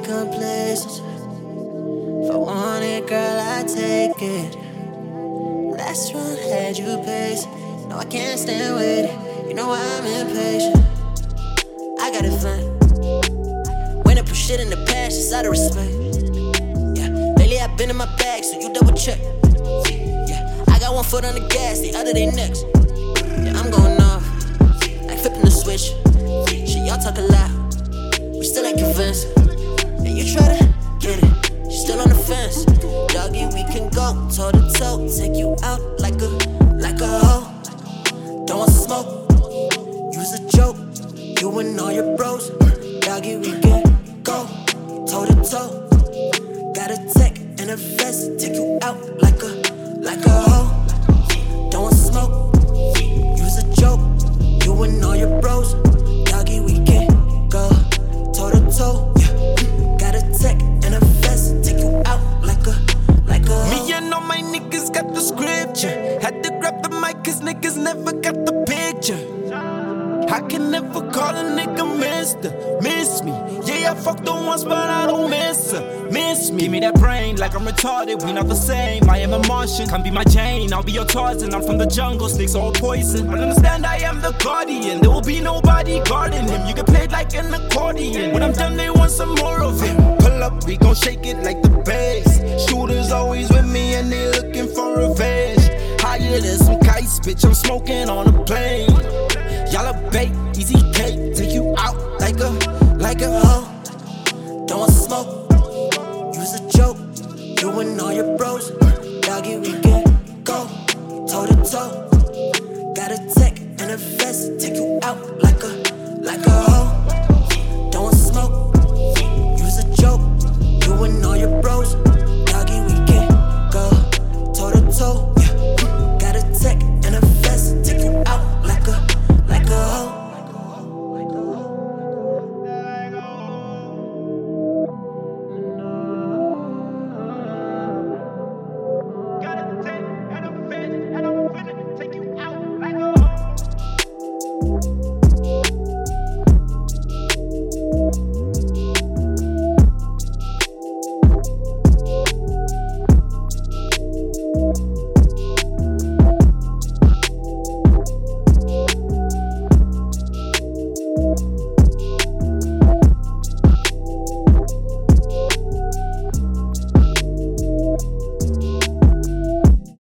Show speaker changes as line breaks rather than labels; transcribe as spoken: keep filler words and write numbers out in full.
complacent. If I want it, girl, I take it. Last one had you pacing. No, I can't stand waiting. You know I'm impatient. I got it fine. When I put shit in the past, it's out of respect. Yeah, lately I've been in my bag, so you double check. Yeah, I got one foot on the gas, the other day next. Yeah, I'm going off, like flipping the switch. Shit, y'all talk a lot, we still ain't convinced. And you try to get it, you still on the fence. Doggy, we can go toe to toe, take you out like a, like a hoe. Don't want smoke, use a joke. You and all your bros, doggy, we can go toe to toe. Got a tech and a vest, take you out like a, like a hoe. Don't want smoke, use a joke. You and all your bros, doggy, we can go toe to toe. Got a tech and a vest, take you out like a, like a hoe.
Me and all my niggas got the scripture. Had to grab the mic cause niggas never got the picture. I can never call a nigga mister. Miss me, yeah, I fucked her once, but I don't miss her. Miss me, give me that brain like I'm retarded. We not the same, I am a Martian. Can't be my Jane, I'll be your Tarzan. I'm from the jungle, snakes all poison. I understand I am the guardian. There will be nobody guarding him. You can play it like an accordion. When I'm done, they want some more of him. Pull up, we gon' shake it like the bass. Shooters always with me and they looking for revenge. Higher than some kites, bitch, I'm smoking on a plane.